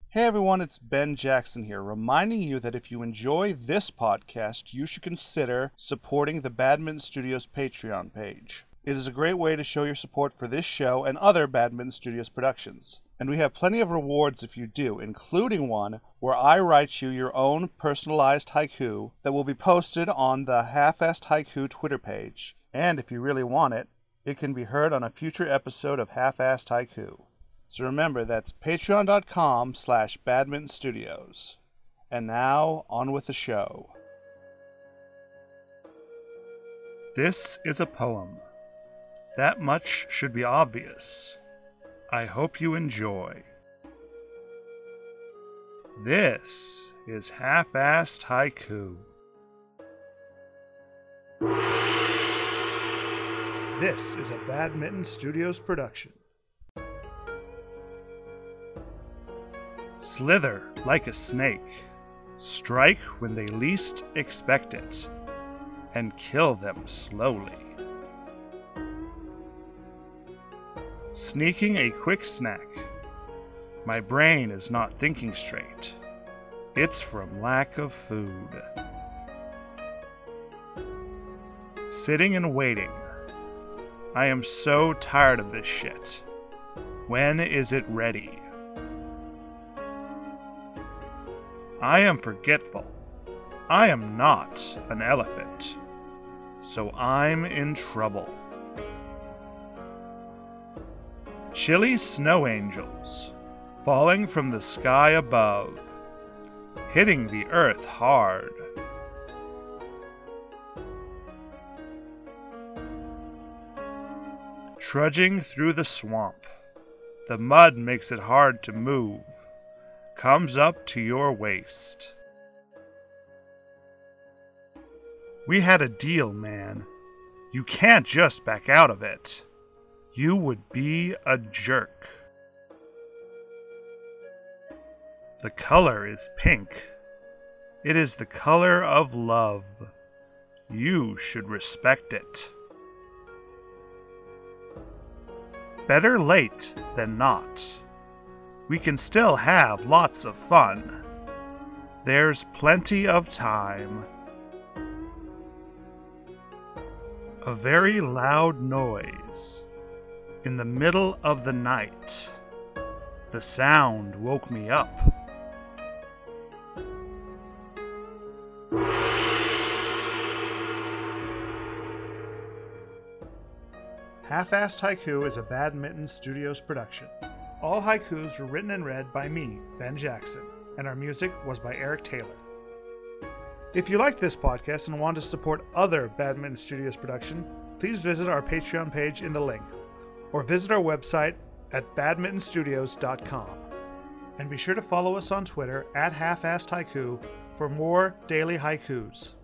Hey everyone, it's Ben Jackson here, reminding you that if you enjoy this podcast, you should consider supporting the Badminton Studios Patreon page. It is a great way to show your support for this show and other Badminton Studios productions. And we have plenty of rewards if you do, including one where I write you your own personalized haiku that will be posted on the Half-Assed Haiku Twitter page. And if you really want it, it can be heard on a future episode of Half-Assed Haiku. So remember, that's patreon.com/Badminton Studios. And now, on with the show. This is a poem. That much should be obvious. I hope you enjoy. This is Half-Assed Haiku. This is a Badminton Studios production. Slither like a snake, strike when they least expect it, and kill them slowly. Sneaking a quick snack. My brain is not thinking straight. It's from lack of food. Sitting and waiting. I am so tired of this shit. When is it ready? I am forgetful. I am not an elephant. So I'm in trouble. Chilly snow angels, falling from the sky above, hitting the earth hard. Trudging through the swamp, the mud makes it hard to move. Comes up to your waist. We had a deal, man. You can't just back out of it. You would be a jerk. The color is pink. It is the color of love. You should respect it. Better late than not. We can still have lots of fun. There's plenty of time. A very loud noise. In the middle of the night. The sound woke me up. Half-Assed Haiku is a Badminton Studios production. All haikus were written and read by me, Ben Jackson, and our music was by Eric Taylor. If you liked this podcast and want to support other Badminton Studios production, please visit our Patreon page in the link, or visit our website at badmintonstudios.com. And be sure to follow us on Twitter at Half-Assed Haiku for more daily haikus.